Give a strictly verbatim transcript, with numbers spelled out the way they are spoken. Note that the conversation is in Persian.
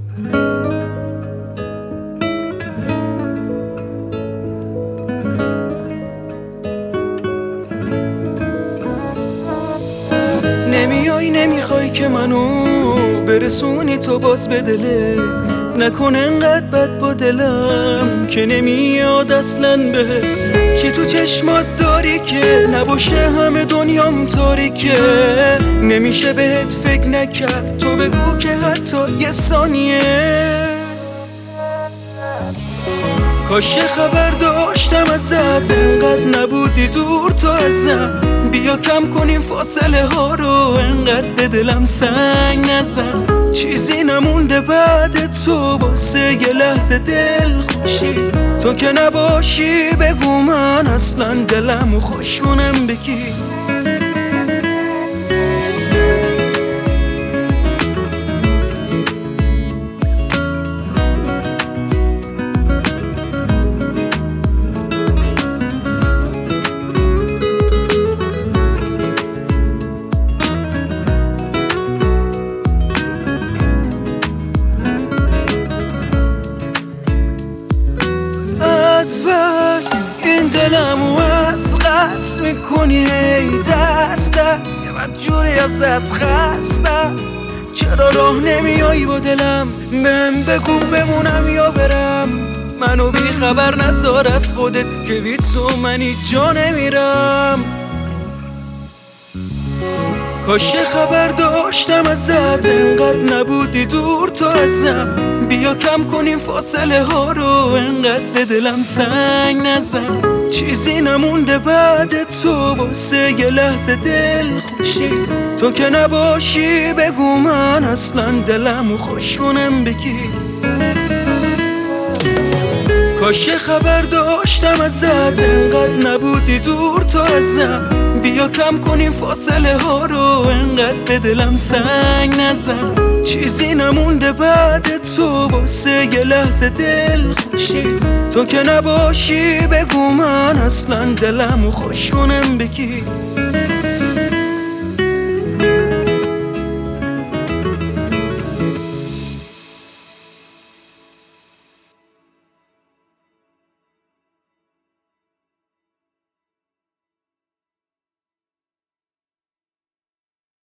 نمیای نمیخوای که منو برسونی تو باز به دله، نکن انقدر بد با دلم که نمیاد اصلا بهت. چی تو چشمات داری که نباشه همه دنیام تاریکه؟ نمیشه بهت فکر نکرد، تو بگو که حتی یه ثانیه. کاش خبر داشتم ازت، انقدر نبودی دور تو ازم. بیا کم کنیم فاصله ها رو، انقدر به دلم سنگ نزن. چیزی نمونده بعد تو واسه یه لحظه دل خوشی. تو که نباشی بگو من اصلا دلمو خوش کنم بگی. از بس این دلمو از قصد میکنی هی دست دست، یه بد جوری ازت خسته است. چرا راه نمیایی با دلم؟ بهم بگو بمونم یا برم. منو بی خبر نذار از خودت که بی تو من هیچ جا نمیرم. کاش خبر داشتم ازت، انقدر نبودی دور تو ازم. بیا کم کنیم فاصله ها رو، انقدر به دلم سنگ نزن. چیزی نمونده بعد تو واسه یه لحظه دل خوشی. تو که نباشی بگو من اصلا دلمو خوش کنم بگی. کاش خبر داشتم ازت، انقدر نبودی دور تو ازم. بیا کم کنیم فاصله ها رو، انقدر به دلم سنگ نزن. چیزی نمونده بعد تو واسه یه لحظه دل خوشی. تو که نباشی بگو من اصلا دلمو خوش کنم بگی.